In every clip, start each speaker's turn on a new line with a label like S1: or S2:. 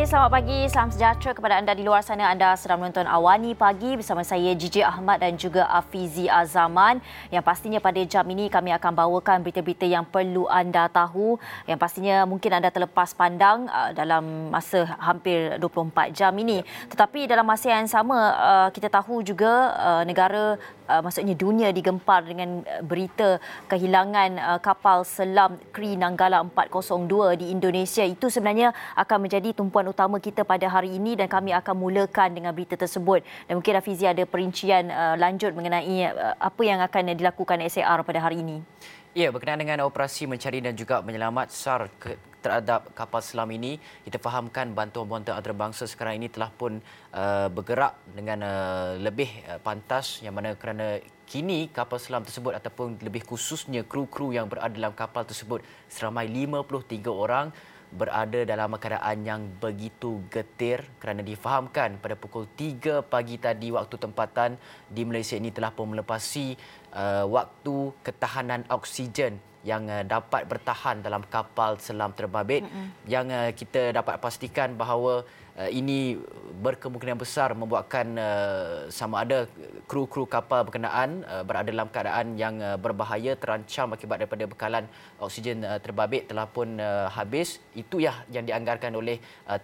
S1: selamat pagi. Salam sejahtera kepada anda di luar sana. Anda sedang menonton Awani Pagi bersama saya Gigi Ahmad dan juga Afizi Azaman. Yang pastinya pada jam ini kami akan bawakan berita-berita yang perlu anda tahu. Yang pastinya mungkin anda terlepas pandang dalam masa hampir 24 jam ini. Tetapi dalam masa yang sama kita tahu juga negara maksudnya dunia digempar dengan berita kehilangan kapal selam Kri Nanggala 402 di Indonesia. Itu sebenarnya akan menjadi tumpuan utama kita pada hari ini dan kami akan mulakan dengan berita tersebut. Dan mungkin Hafizi ada perincian lanjut mengenai apa yang akan dilakukan SAR pada hari ini.
S2: Ya, berkenaan dengan operasi mencari dan juga menyelamat SAR terhadap kapal selam ini, kita fahamkan bantuan-bantuan antarabangsa sekarang ini telah pun bergerak dengan lebih pantas, yang mana kerana kini kapal selam tersebut ataupun lebih khususnya kru-kru yang berada dalam kapal tersebut seramai 53 orang berada dalam keadaan yang begitu getir kerana difahamkan pada pukul 3 pagi tadi waktu tempatan di Malaysia ini telah pun melepasi waktu ketahanan oksigen yang dapat bertahan dalam kapal selam terbabit yang kita dapat pastikan bahawa ini berkemungkinan besar membuatkan sama ada kru-kru kapal berkenaan berada dalam keadaan yang berbahaya, terancam akibat daripada bekalan oksigen terbabit telah pun habis. Itu yang dianggarkan oleh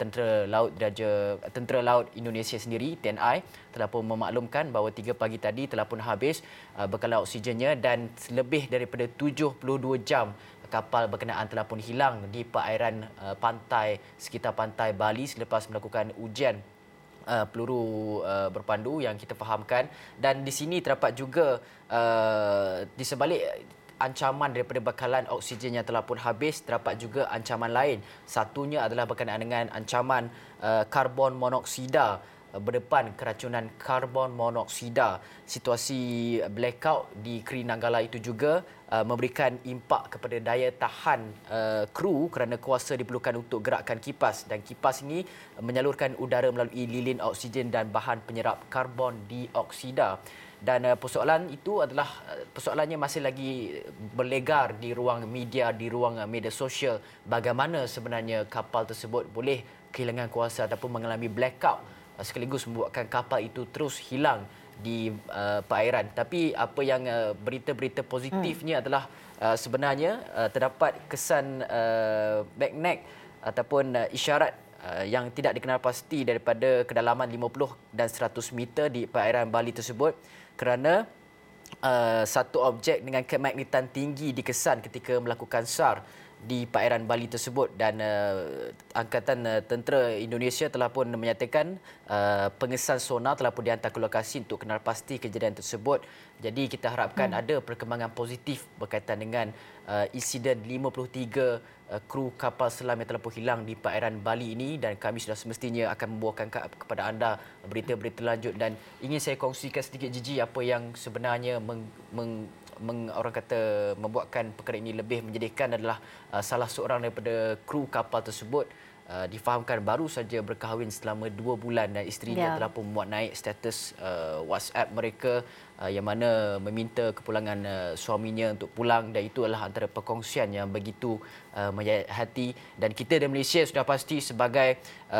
S2: Tentera Laut Indonesia sendiri, TNI, telah pun memaklumkan bahawa 3 pagi tadi telah pun habis bekalan oksigennya dan lebih daripada 72 jam kapal berkenaan telah pun hilang di perairan pantai sekitar pantai Bali selepas melakukan ujian peluru berpandu yang kita fahamkan. Dan di sini terdapat juga di sebalik ancaman daripada bekalan oksigen yang telah pun habis, terdapat juga ancaman lain. Satunya adalah berkenaan dengan ancaman karbon monoksida, berdepan keracunan karbon monoksida. Situasi blackout di Kri Nanggala itu juga memberikan impak kepada daya tahan kru kerana kuasa diperlukan untuk gerakkan kipas, dan kipas ini menyalurkan udara melalui lilin oksigen dan bahan penyerap karbon dioksida. Dan persoalan itu adalah persoalannya masih lagi berlegar di ruang media, di ruang media sosial, bagaimana sebenarnya kapal tersebut boleh kehilangan kuasa ataupun mengalami blackout sekaligus membuatkan kapal itu terus hilang di perairan. Tapi apa yang berita-berita positifnya adalah sebenarnya terdapat kesan magnet ataupun isyarat yang tidak dikenal pasti daripada kedalaman 50 dan 100 meter di perairan Bali tersebut, kerana satu objek dengan kemagnetan tinggi dikesan ketika melakukan SAR di perairan Bali tersebut. Dan Angkatan Tentera Indonesia telah pun menyatakan pengesan sonar telah pun dihantar ke lokasi untuk kenal pasti kejadian tersebut. Jadi kita harapkan ada perkembangan positif berkaitan dengan insiden 53 kru kapal selam yang telah pun hilang di perairan Bali ini, dan kami sudah semestinya akan membawakan kepada anda berita-berita lanjut. Dan ingin saya kongsikan sedikit, Gigi, apa yang sebenarnya orang kata membuatkan perkara ini lebih menyedihkan adalah salah seorang daripada kru kapal tersebut difahamkan baru saja berkahwin selama 2 bulan dan isterinya telah pun memuat naik status WhatsApp mereka yang mana meminta kepulangan suaminya untuk pulang, dan itu adalah antara perkongsian yang begitu menyayat hati. Dan kita di Malaysia sudah pasti sebagai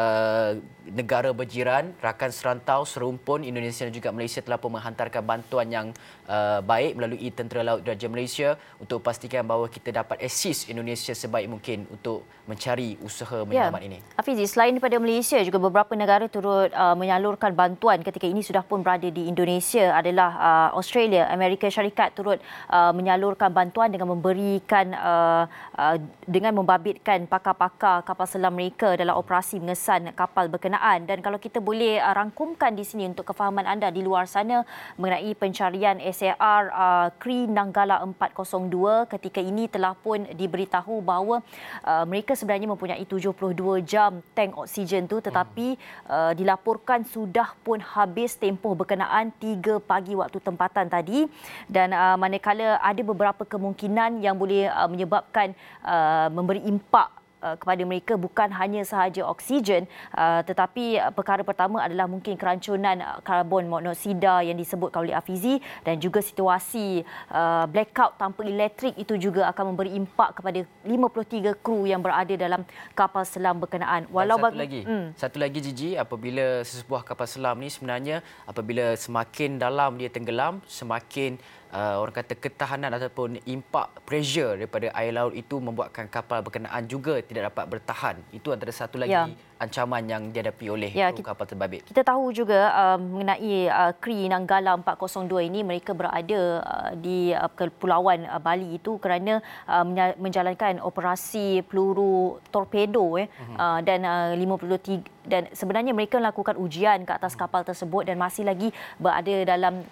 S2: negara berjiran, rakan serantau serumpun, Indonesia dan juga Malaysia telah pun menghantarkan bantuan yang baik melalui Tentera Laut Diraja Malaysia untuk pastikan bahawa kita dapat assist Indonesia sebaik mungkin untuk mencari usaha menyelamat ini.
S1: Hafizi, selain daripada Malaysia, juga beberapa negara turut menyalurkan bantuan ketika ini sudah pun berada di Indonesia adalah Australia. Amerika Syarikat turut menyalurkan bantuan dengan memberikan dengan membabitkan pakar-pakar kapal selam mereka dalam operasi mengesan kapal berkenaan. Dan kalau kita boleh rangkumkan di sini untuk kefahaman anda di luar sana mengenai pencarian SAR Kri Nanggala 402, ketika ini telah pun diberitahu bahawa mereka sebenarnya mempunyai 72 jam tank oksigen tu, tetapi dilaporkan sudah pun habis tempoh berkenaan 3 pagi waktu tempatan tadi. Dan manakala ada beberapa kemungkinan yang boleh menyebabkan memberi impak kepada mereka bukan hanya sahaja oksigen, tetapi perkara pertama adalah mungkin kerancunan karbon monoksida yang disebutkan oleh Afizi, dan juga situasi blackout tanpa elektrik itu juga akan memberi impak kepada 53 kru yang berada dalam kapal selam berkenaan.
S2: Satu lagi Gigi, apabila sesebuah kapal selam ni sebenarnya apabila semakin dalam dia tenggelam, semakin orang kata ketahanan ataupun impak pressure daripada air laut itu membuatkan kapal berkenaan juga tidak dapat bertahan. Itu antara satu lagi ancaman yang dihadapi oleh kru kapal terbabit.
S1: Kita tahu juga mengenai KRI Nanggala 402 ini, mereka berada di Kepulauan Bali itu kerana menjalankan operasi peluru torpedo dan 53, dan sebenarnya mereka melakukan ujian ke atas kapal tersebut dan masih lagi berada dalam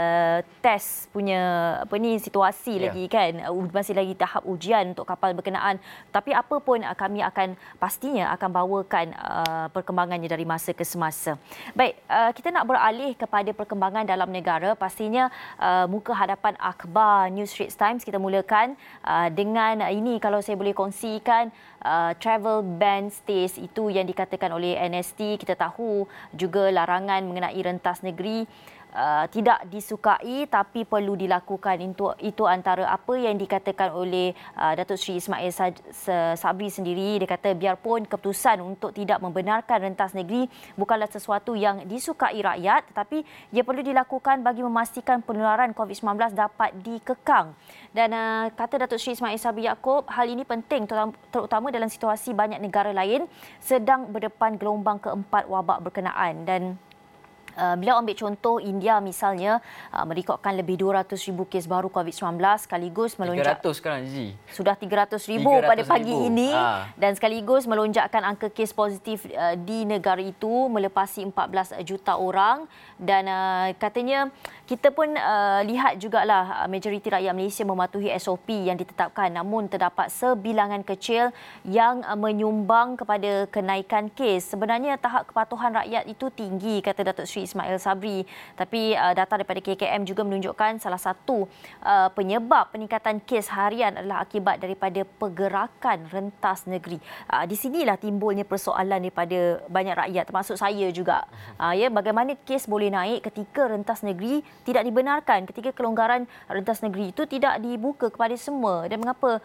S1: test punya situasi lagi kan, masih lagi tahap ujian untuk kapal berkenaan. Tapi apa pun kami akan pastinya akan bawakan perkembangannya dari masa ke semasa. Baik, kita nak beralih kepada perkembangan dalam negara. Pastinya muka hadapan akhbar News Straits Times, kita mulakan dengan ini, kalau saya boleh kongsikan, travel ban stays itu yang dikatakan oleh NST. Kita tahu juga larangan mengenai rentas negeri tidak disukai tapi perlu dilakukan. Itu antara apa yang dikatakan oleh Datuk Seri Ismail Sabri sendiri. Dia kata biarpun keputusan untuk tidak membenarkan rentas negeri bukanlah sesuatu yang disukai rakyat, tetapi ia perlu dilakukan bagi memastikan penularan COVID-19 dapat dikekang. Dan kata Datuk Seri Ismail Sabri Yaakob, hal ini penting terutama dalam situasi banyak negara lain sedang berdepan gelombang keempat wabak berkenaan. Dan beliau ambil contoh India misalnya, merekodkan lebih 200,000 kes baru COVID-19 sekaligus melonjak
S2: 300 sekarang Ji.
S1: Sudah 300,000 pada pagi ini dan sekaligus melonjakkan angka kes positif di negara itu melepasi 14 juta orang. Dan katanya kita pun lihat jugalah majoriti rakyat Malaysia mematuhi SOP yang ditetapkan, namun terdapat sebilangan kecil yang menyumbang kepada kenaikan kes. Sebenarnya tahap kepatuhan rakyat itu tinggi, kata Datuk Seri Ismail Sabri, tapi data daripada KKM juga menunjukkan salah satu penyebab peningkatan kes harian adalah akibat daripada pergerakan rentas negeri. Di sinilah timbulnya persoalan daripada banyak rakyat, termasuk saya juga. Bagaimana kes boleh naik ketika rentas negeri tidak dibenarkan, ketika kelonggaran rentas negeri itu tidak dibuka kepada semua, dan mengapa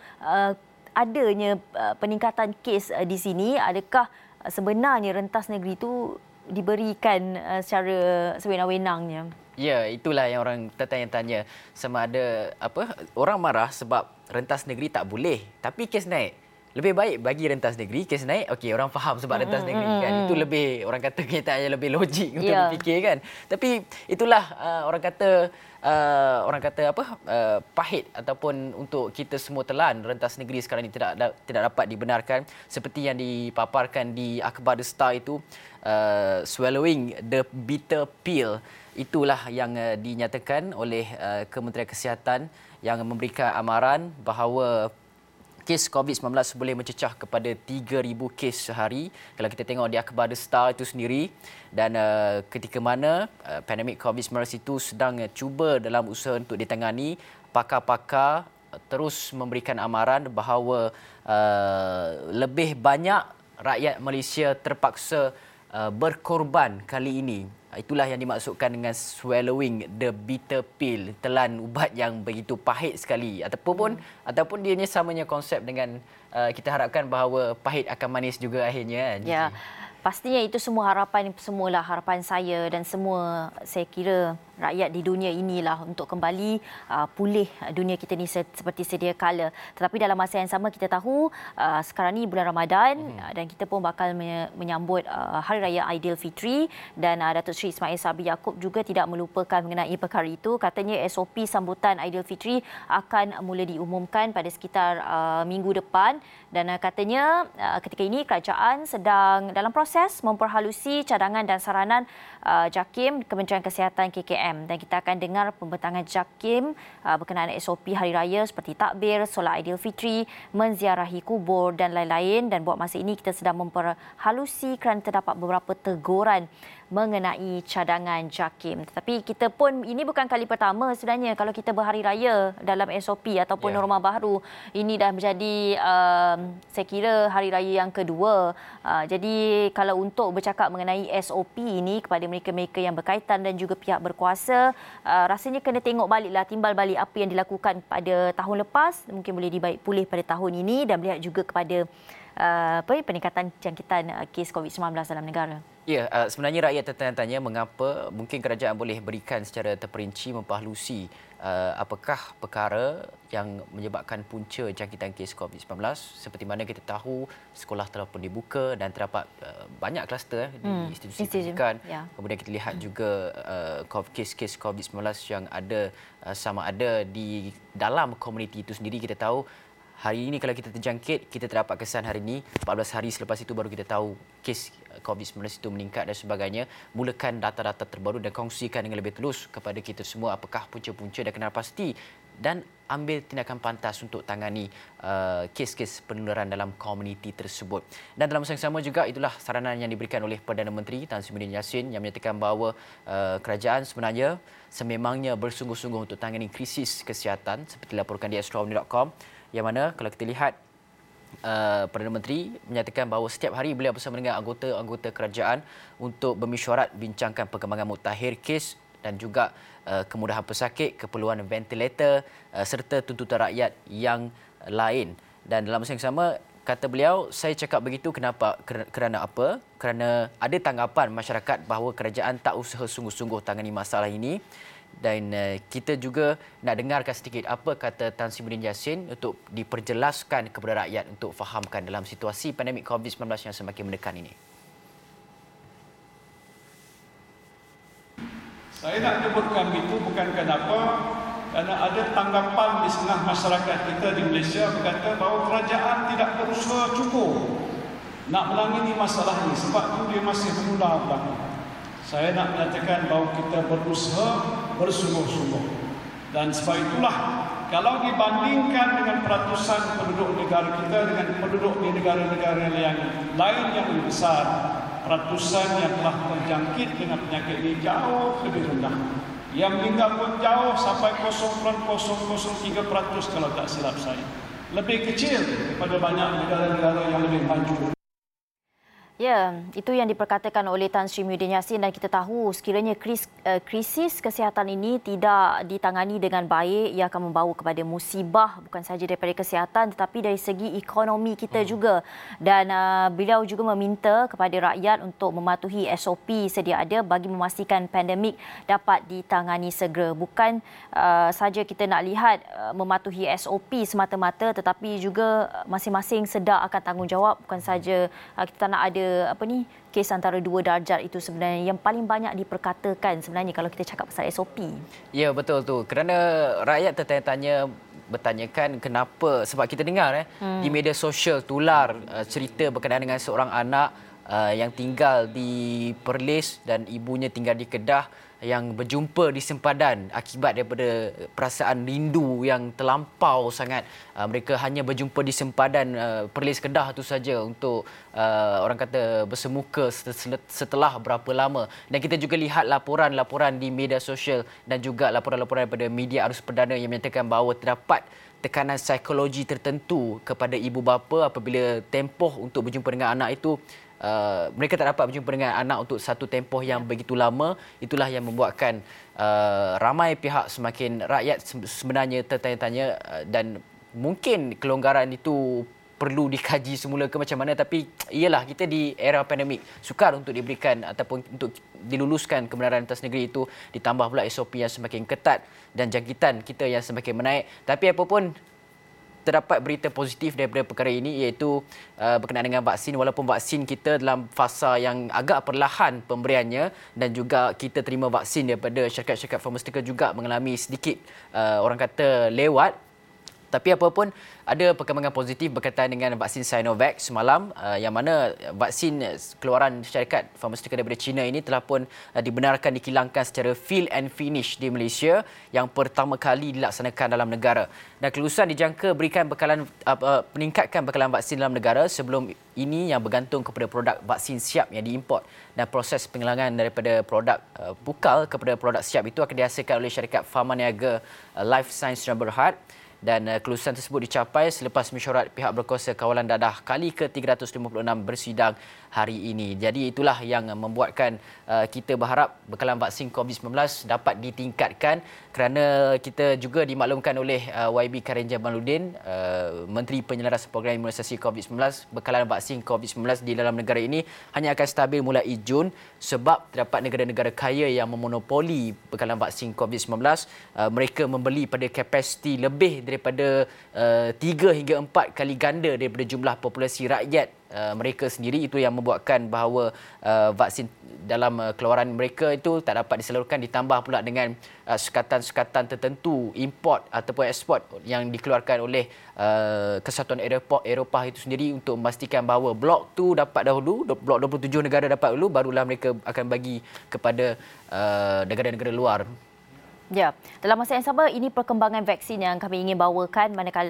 S1: adanya peningkatan kes di sini? Adakah sebenarnya rentas negeri itu diberikan secara sewenang-wenangnya?
S2: Ya, itulah yang orang tertanya-tanya, sama ada orang marah sebab rentas negeri tak boleh tapi kes naik. Lebih baik bagi rentas negeri kes naik, okey, orang faham sebab rentas negeri kan. Itu lebih, orang kata kenyataannya lebih logik untuk dipikir kan. Tapi itulah orang kata pahit ataupun untuk kita semua telan rentas negeri sekarang ini tidak dapat dibenarkan seperti yang dipaparkan di akhbar The Star itu, swallowing the bitter pill. Itulah yang dinyatakan oleh Kementerian Kesihatan yang memberikan amaran bahawa kes COVID-19 boleh mencecah kepada 3,000 kes sehari kalau kita tengok di akhbar The Star itu sendiri. Dan ketika mana pandemik COVID-19 itu sedang cuba dalam usaha untuk ditangani, pakar-pakar terus memberikan amaran bahawa lebih banyak rakyat Malaysia terpaksa berkorban kali ini. Itulah yang dimaksudkan dengan swallowing the bitter pill, telan ubat yang begitu pahit sekali. Ataupun dia samanya konsep dengan kita harapkan bahawa pahit akan manis juga akhirnya.
S1: Ya. Pastinya itu semua semualah harapan saya dan semua, saya kira rakyat di dunia inilah untuk kembali pulih dunia kita ni seperti sedia kala. Tetapi dalam masa yang sama kita tahu sekarang ni bulan Ramadan dan kita pun bakal menyambut Hari Raya Aidilfitri, dan Datuk Seri Ismail Sabri Yaakob juga tidak melupakan mengenai perkara itu. Katanya SOP sambutan Aidilfitri akan mula diumumkan pada sekitar minggu depan, dan katanya ketika ini kerajaan sedang dalam proses memperhalusi cadangan dan saranan JAKIM Kementerian Kesihatan KKM, dan kita akan dengar pembentangan JAKIM berkenaan SOP Hari Raya seperti takbir, solat Aidilfitri, menziarahi kubur dan lain-lain. Dan buat masa ini kita sedang memperhalusi kerana terdapat beberapa teguran mengenai cadangan JAKIM. Tetapi kita pun, ini bukan kali pertama sebenarnya kalau kita berhari raya dalam SOP ataupun norma baru. Ini dah menjadi saya kira hari raya yang kedua. Jadi kalau untuk bercakap mengenai SOP ini kepada mereka-mereka yang berkaitan dan juga pihak berkuasa, rasanya kena tengok baliklah, timbal balik apa yang dilakukan pada tahun lepas, mungkin boleh dibaik pulih pada tahun ini, dan melihat juga kepada peningkatan jangkitan kes COVID-19 dalam negara.
S2: Ya, sebenarnya rakyat tertanya-tanya mengapa mungkin kerajaan boleh berikan secara terperinci, mempahlusi apakah perkara yang menyebabkan punca jangkitan kes COVID-19. Seperti mana kita tahu, sekolah telah pun dibuka dan terdapat banyak kluster di institusi pendidikan. Kemudian kita lihat juga kes-kes COVID-19 yang ada sama ada di dalam komuniti itu sendiri. Kita tahu hari ini kalau kita terjangkit, kita terdapat kesan hari ini, 14 hari selepas itu baru kita tahu kes COVID-19 itu meningkat dan sebagainya. Mulakan data-data terbaru dan kongsikan dengan lebih telus kepada kita semua apakah punca-punca dan kenal pasti, dan ambil tindakan pantas untuk tangani kes-kes penularan dalam komuniti tersebut. Dan dalam masa yang sama juga, itulah saranan yang diberikan oleh Perdana Menteri Tan Sri Muhyiddin Yassin yang menyatakan bahawa kerajaan sebenarnya sememangnya bersungguh-sungguh untuk tangani krisis kesihatan seperti dilaporkan di astronomy.com, yang mana kalau kita lihat Perdana Menteri menyatakan bahawa setiap hari beliau bersama dengan anggota-anggota kerajaan untuk bermesyuarat bincangkan perkembangan mutakhir kes dan juga kemudahan pesakit, keperluan ventilator serta tuntutan rakyat yang lain. Dan dalam masa yang sama, kata beliau, saya cakap begitu kerana apa? Kerana ada tanggapan masyarakat bahawa kerajaan tak usaha sungguh-sungguh tangani masalah ini. Dan kita juga nak dengarkan sedikit apa kata Tan Sri Muhyiddin Yassin untuk diperjelaskan kepada rakyat untuk fahamkan dalam situasi pandemik COVID-19 yang semakin menekan ini.
S3: Saya nak sebutkan itu bukan kenapa, kerana ada tanggapan di setengah masyarakat kita di Malaysia berkata bahawa kerajaan tidak berusaha cukup nak melangani masalah ini sebab itu dia masih menunda belakang. Saya nak menyatakan bahawa kita berusaha bersungguh-sungguh. Dan sebab itulah, kalau dibandingkan dengan peratusan penduduk negara kita dengan penduduk di negara-negara yang lain yang lebih besar, peratusan yang telah terjangkit dengan penyakit ini jauh lebih rendah. Yang meninggal pun jauh sampai 0.003% kalau tak silap saya. Lebih kecil daripada banyak negara-negara yang lebih maju.
S1: Ya, itu yang diperkatakan oleh Tan Sri Muhyiddin Yassin, dan kita tahu sekiranya krisis kesihatan ini tidak ditangani dengan baik, ia akan membawa kepada musibah bukan sahaja daripada kesihatan tetapi dari segi ekonomi kita juga. Dan beliau juga meminta kepada rakyat untuk mematuhi SOP sedia ada bagi memastikan pandemik dapat ditangani segera. Bukan saja kita nak lihat mematuhi SOP semata-mata tetapi juga masing-masing sedar akan tanggungjawab. Bukan saja kita nak ada kes antara 2 darjat itu sebenarnya yang paling banyak diperkatakan sebenarnya kalau kita cakap pasal SOP. Ya,
S2: betul tu. Kerana rakyat tertanya-tanya bertanyakan kenapa, sebab kita dengar di media sosial tular cerita berkenaan dengan seorang anak yang tinggal di Perlis dan ibunya tinggal di Kedah yang berjumpa di sempadan akibat daripada perasaan rindu yang terlampau sangat. Mereka hanya berjumpa di sempadan Perlis Kedah itu saja untuk orang kata bersemuka setelah berapa lama. Dan kita juga lihat laporan-laporan di media sosial dan juga laporan-laporan daripada media arus perdana yang menyatakan bahawa terdapat tekanan psikologi tertentu kepada ibu bapa apabila tempoh untuk berjumpa dengan anak itu mereka tak dapat berjumpa dengan anak untuk satu tempoh yang begitu lama. Itulah yang membuatkan ramai pihak, semakin rakyat sebenarnya tertanya-tanya dan mungkin kelonggaran itu perlu dikaji semula ke macam mana. Tapi iyalah, kita di era pandemik sukar untuk diberikan ataupun untuk diluluskan kebenaran atas negeri itu, ditambah pula SOP yang semakin ketat dan jangkitan kita yang semakin menaik. Tapi apapun, terdapat berita positif daripada perkara ini, iaitu berkenaan dengan vaksin. Walaupun vaksin kita dalam fasa yang agak perlahan pemberiannya dan juga kita terima vaksin daripada syarikat-syarikat farmasetika juga mengalami sedikit orang kata lewat, Tapi apapun, ada perkembangan positif berkaitan dengan vaksin Sinovac semalam, yang mana vaksin keluaran syarikat farmasetika daripada China ini telah pun dibenarkan dikilangkan secara fill and finish di Malaysia yang pertama kali dilaksanakan dalam negara. Dan kelulusan dijangka berikan peningkatkan bekalan vaksin dalam negara sebelum ini yang bergantung kepada produk vaksin siap yang diimport. Dan proses penghilangan daripada produk bukal kepada produk siap itu akan dihasilkan oleh syarikat Pharmaniaga Life Science dan Berhad. Dan kelulusan tersebut dicapai selepas mesyuarat pihak berkuasa kawalan dadah kali ke-356 bersidang hari ini. Jadi itulah yang membuatkan kita berharap bekalan vaksin COVID-19 dapat ditingkatkan, kerana kita juga dimaklumkan oleh YB Karen Jamaluddin, Menteri Penyelarasan Program Imunisasi COVID-19, bekalan vaksin COVID-19 di dalam negara ini hanya akan stabil mulai Jun sebab terdapat negara-negara kaya yang memonopoli bekalan vaksin COVID-19. Mereka membeli pada kapasiti lebih daripada 3 hingga 4 kali ganda daripada jumlah populasi rakyat mereka sendiri. Itu yang membuatkan bahawa vaksin dalam keluaran mereka itu tak dapat disalurkan, ditambah pula dengan sukatan-sukatan tertentu import ataupun ekspor yang dikeluarkan oleh Kesatuan Eropah itu sendiri untuk memastikan bahawa blok tu dapat dahulu, blok 27 negara dapat dahulu, barulah mereka akan bagi kepada negara-negara luar.
S1: Ya, dalam masa yang sama ini perkembangan vaksin yang kami ingin bawakan, manakala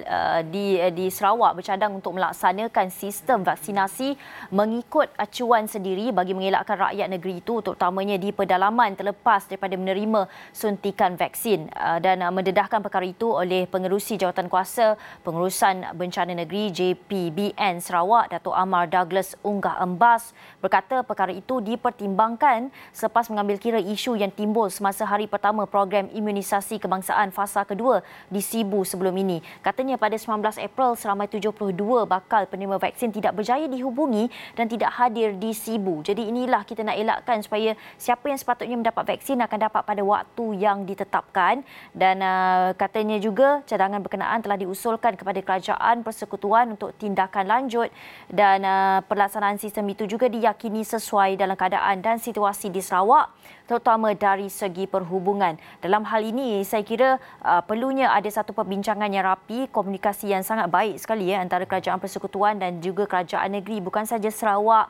S1: di Sarawak bercadang untuk melaksanakan sistem vaksinasi mengikut acuan sendiri bagi mengelakkan rakyat negeri itu terutamanya di pedalaman terlepas daripada menerima suntikan vaksin, dan mendedahkan perkara itu oleh Pengerusi Jawatankuasa Pengurusan Bencana Negeri JPBN Sarawak, Datuk Amar Douglas Unggah Embas, berkata perkara itu dipertimbangkan selepas mengambil kira isu yang timbul semasa hari pertama program imunisasi kebangsaan fasa kedua di Sibu sebelum ini. Katanya pada 19 April seramai 72 bakal penerima vaksin tidak berjaya dihubungi dan tidak hadir di Sibu. Jadi inilah kita nak elakkan supaya siapa yang sepatutnya mendapat vaksin akan dapat pada waktu yang ditetapkan. Dan katanya juga cadangan berkenaan telah diusulkan kepada Kerajaan Persekutuan untuk tindakan lanjut, dan pelaksanaan sistem itu juga diyakini sesuai dalam keadaan dan situasi di Sarawak, terutama dari segi perhubungan. Dalam hal ini, saya kira perlunya ada satu perbincangan yang rapi, komunikasi yang sangat baik sekali antara Kerajaan Persekutuan dan juga kerajaan negeri. Bukan saja Sarawak,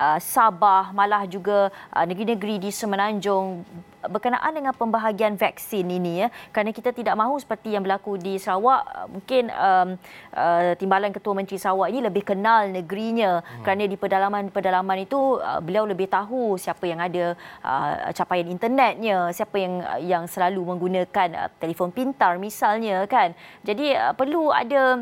S1: Sabah, malah juga negeri-negeri di Semenanjung berkenaan dengan pembahagian vaksin ini, kerana kita tidak mahu seperti yang berlaku di Sarawak. Mungkin Timbalan Ketua Menteri Sarawak ini lebih kenal negerinya, kerana di pedalaman-pedalaman itu beliau lebih tahu siapa yang ada capaian internetnya, siapa yang selalu menggunakan telefon pintar misalnya kan. Jadi perlu ada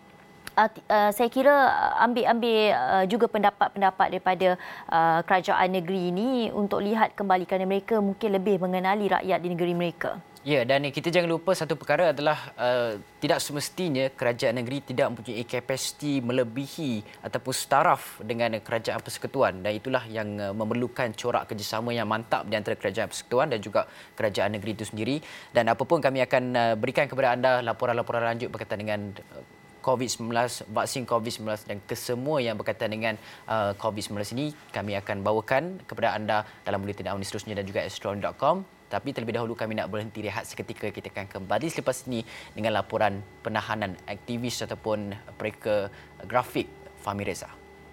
S1: saya kira ambil juga pendapat-pendapat daripada kerajaan negeri ini untuk lihat kembali kerana mereka mungkin lebih mengenali rakyat di negeri mereka.
S2: Ya, dan kita jangan lupa satu perkara adalah tidak semestinya kerajaan negeri tidak mempunyai kapasiti melebihi ataupun setaraf dengan kerajaan persekutuan, dan itulah yang memerlukan corak kerjasama yang mantap di antara kerajaan persekutuan dan juga kerajaan negeri itu sendiri. Dan apapun kami akan berikan kepada anda laporan-laporan lanjut berkaitan dengan COVID-19, vaksin COVID-19 dan kesemua yang berkaitan dengan COVID-19 ini kami akan bawakan kepada anda dalam buletin awal seterusnya dan juga astron.com. Tapi terlebih dahulu kami nak berhenti rehat seketika. Kita akan kembali selepas ini dengan laporan penahanan aktivis ataupun pereka grafik Fahmi Reza.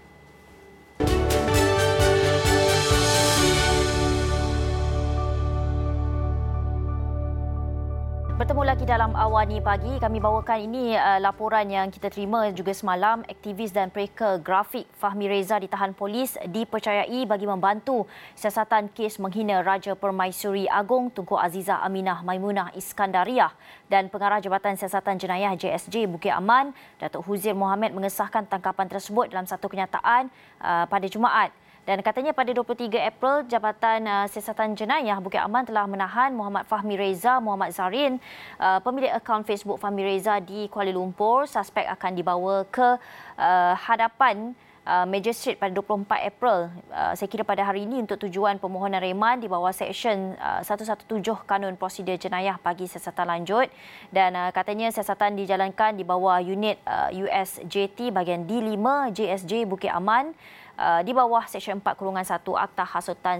S1: Bertemu lagi dalam Awani Pagi. Kami bawakan ini laporan yang kita terima juga semalam. Aktivis dan pereka grafik Fahmi Reza ditahan polis dipercayai bagi membantu siasatan kes menghina Raja Permaisuri Agong Tunku Azizah Aminah Maimunah Iskandariah, dan Pengarah Jabatan Siasatan Jenayah JSJ Bukit Aman Datuk Huzir Mohammed mengesahkan tangkapan tersebut dalam satu kenyataan pada Jumaat. Dan katanya pada 23 April, Jabatan Siasatan Jenayah Bukit Aman telah menahan Muhammad Fahmi Reza Muhammad Zarin, pemilik akaun Facebook Fahmi Reza di Kuala Lumpur. Suspek akan dibawa ke hadapan Magistrate pada 24 April. Saya kira pada hari ini untuk tujuan permohonan reman di bawah Seksyen 117 Kanun Prosedur Jenayah bagi siasatan lanjut. Dan katanya siasatan dijalankan di bawah unit USJT bahagian D5 JSJ Bukit Aman. di bawah Seksyen 4-1 Akta Hasutan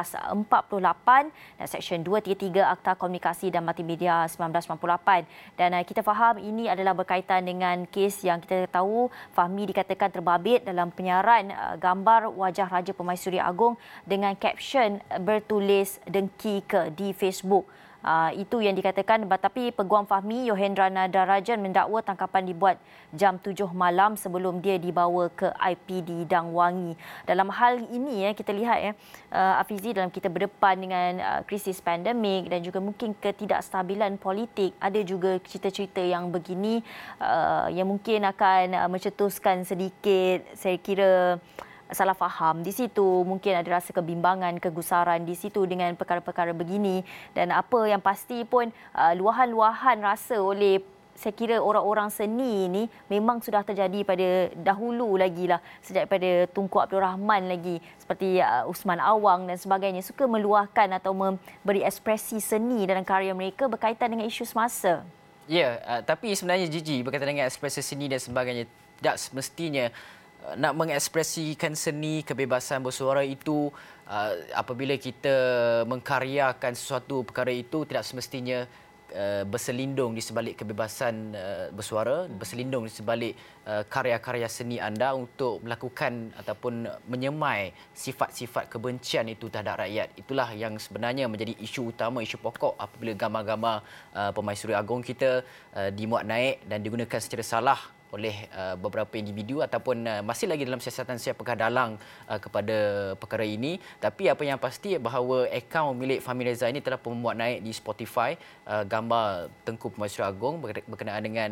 S1: 1948 dan Seksyen 233 Akta Komunikasi dan Multimedia 1998. Dan kita faham ini adalah berkaitan dengan kes yang kita tahu Fahmi dikatakan terbabit dalam penyiaran gambar wajah Raja Permaisuri Agong dengan caption bertulis dengki ke di Facebook. Itu yang dikatakan, tapi Peguam Fahmi Yohendra Nadarajan mendakwa tangkapan dibuat jam 7 malam sebelum dia dibawa ke IPD Dang Wangi. Dalam hal ini kita lihat Afizi, dalam kita berdepan dengan krisis pandemik dan juga mungkin ketidakstabilan politik, ada juga cerita-cerita yang begini yang mungkin akan mencetuskan sedikit, saya kira, salah faham di situ, mungkin ada rasa kebimbangan, kegusaran di situ dengan perkara-perkara begini. Dan apa yang pasti pun luahan-luahan rasa oleh, saya kira, orang-orang seni ini memang sudah terjadi pada dahulu lagi lah, sejak pada Tunku Abdul Rahman lagi, seperti Usman Awang dan sebagainya, suka meluahkan atau memberi ekspresi seni dalam karya mereka berkaitan dengan isu semasa.
S2: Ya, tapi sebenarnya Gigi, berkaitan dengan ekspresi seni dan sebagainya, tidak semestinya nak mengekspresikan seni, kebebasan bersuara itu, apabila kita mengkaryakan sesuatu perkara itu, tidak semestinya berselindung di sebalik kebebasan bersuara, berselindung di sebalik karya-karya seni anda untuk melakukan ataupun menyemai sifat-sifat kebencian itu terhadap rakyat. Itulah yang sebenarnya menjadi isu utama, isu pokok apabila gambar-gambar Permaisuri Agong kita dimuat naik dan digunakan secara salah oleh beberapa individu ataupun masih lagi dalam siasatan siapakah dalang kepada perkara ini. Tapi apa yang pasti bahawa akaun milik Fahmi Reza ini telah memuat naik di Spotify gambar Tengku Permaisuri Agong berkenaan dengan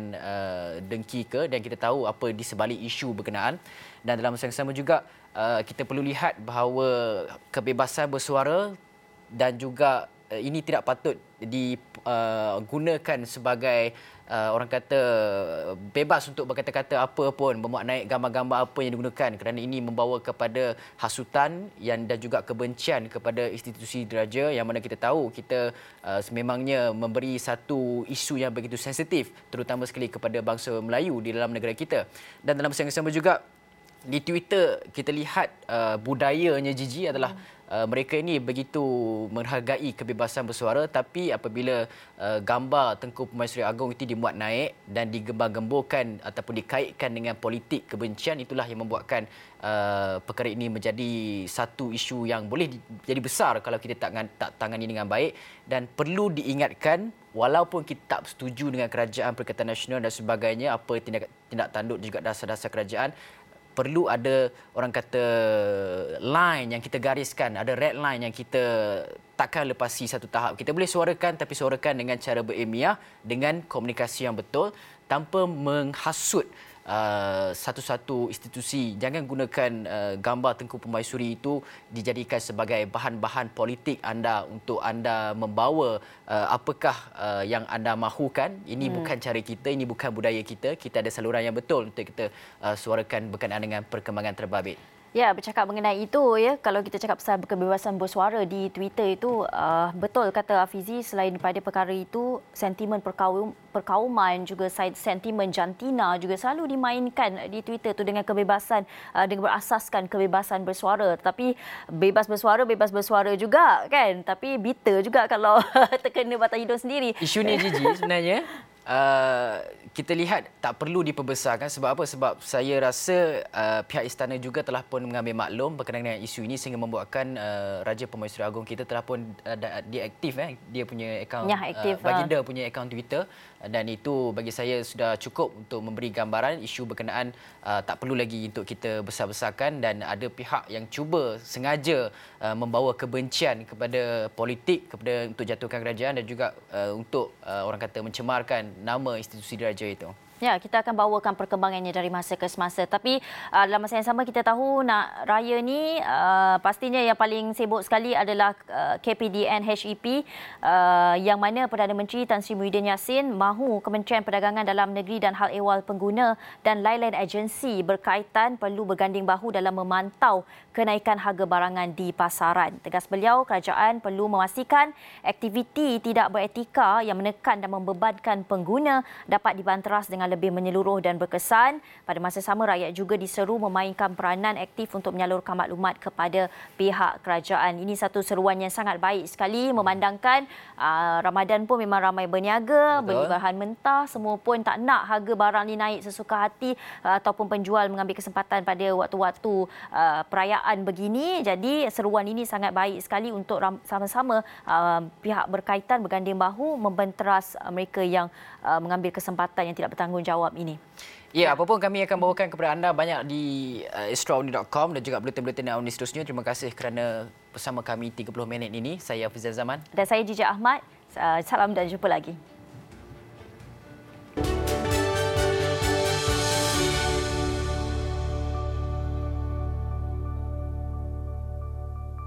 S2: dengki ke, dan kita tahu apa di sebalik isu berkenaan. Dan dalam masa yang sama juga kita perlu lihat bahawa kebebasan bersuara dan juga ini tidak patut digunakan sebagai orang kata bebas untuk berkata-kata apa pun, memuat naik gambar-gambar apa yang digunakan, kerana ini membawa kepada hasutan dan juga kebencian kepada institusi diraja, yang mana kita tahu kita sememangnya memberi satu isu yang begitu sensitif, terutama sekali kepada bangsa Melayu di dalam negara kita. Dan dalam masa yang sama juga di Twitter kita lihat budayanya Gigi adalah mereka ini begitu menghargai kebebasan bersuara, tapi apabila gambar Tengku Permaisuri Agong itu dimuat naik dan digembar-gemburkan ataupun dikaitkan dengan politik kebencian, itulah yang membuatkan perkara ini menjadi satu isu yang boleh jadi besar kalau kita tak tangani dengan baik. Dan perlu diingatkan, walaupun kita tak setuju dengan kerajaan Perikatan Nasional dan sebagainya, apa tindak tanduk dan juga dasar-dasar kerajaan, perlu ada orang kata line yang kita gariskan, ada red line yang kita takkan lepasi satu tahap. Kita boleh suarakan, tapi suarakan dengan cara berilmiah, dengan komunikasi yang betul, tanpa menghasut satu-satu institusi. Jangan gunakan gambar Tengku Permaisuri itu dijadikan sebagai bahan-bahan politik anda untuk anda membawa apakah yang anda mahukan. Ini bukan cara kita, ini bukan budaya kita. Kita ada saluran yang betul untuk kita suarakan berkenaan dengan perkembangan terbabit.
S1: Ya, bercakap mengenai itu, ya, kalau kita cakap pasal kebebasan bersuara di Twitter itu, betul kata Afizi, selain daripada perkara itu, sentimen perkauman juga sentimen jantina juga selalu dimainkan di Twitter tu dengan kebebasan, dengan berasaskan kebebasan bersuara. Tapi bebas bersuara juga kan, tapi bitter juga kalau terkena batang hidung sendiri.
S2: Isu ni Gigi sebenarnya kita lihat tak perlu diperbesarkan. Sebab apa? Sebab saya rasa pihak istana juga telah pun mengambil maklum berkenaan dengan isu ini, sehingga membuatkan Raja Permaisuri Agong kita telah pun dia aktif, dia punya akaun, baginda punya akaun Twitter, dan itu bagi saya sudah cukup untuk memberi gambaran isu berkenaan. Tak perlu lagi untuk kita besar-besarkan, dan ada pihak yang cuba sengaja membawa kebencian kepada politik, kepada untuk jatuhkan kerajaan dan juga untuk orang kata mencemarkan nama institusi diraja itu.
S1: Ya, kita akan bawakan perkembangannya dari masa ke semasa. Tapi dalam masa yang sama kita tahu nak raya ni pastinya yang paling sibuk sekali adalah KPDN HEP, yang mana Perdana Menteri Tan Sri Muhyiddin Yassin mahu Kementerian Perdagangan Dalam Negeri dan Hal Ehwal Pengguna dan lain-lain agensi berkaitan perlu berganding bahu dalam memantau kenaikan harga barangan di pasaran. Tegas beliau, kerajaan perlu memastikan aktiviti tidak beretika yang menekan dan membebankan pengguna dapat dibanteras dengan dengan lebih menyeluruh dan berkesan. Pada masa sama, rakyat juga diseru memainkan peranan aktif untuk menyalurkan maklumat kepada pihak kerajaan. Ini satu seruan yang sangat baik sekali memandangkan Ramadan pun memang ramai berniaga, beli bahan mentah, semua pun tak nak harga barang ni naik sesuka hati ataupun penjual mengambil kesempatan pada waktu-waktu perayaan begini. Jadi seruan ini sangat baik sekali untuk sama-sama pihak berkaitan berganding bahu membenteras mereka yang mengambil kesempatan yang tidak bertanggungjawab ini.
S2: Ya, apa pun kami akan bawakan kepada anda banyak di extraordinary.com dan juga bulletin-bulletin Awani seterusnya. Terima kasih kerana bersama kami 30 minit ini. Saya Hafiz Zaman.
S1: Dan saya Jijah Ahmad. Salam dan jumpa lagi.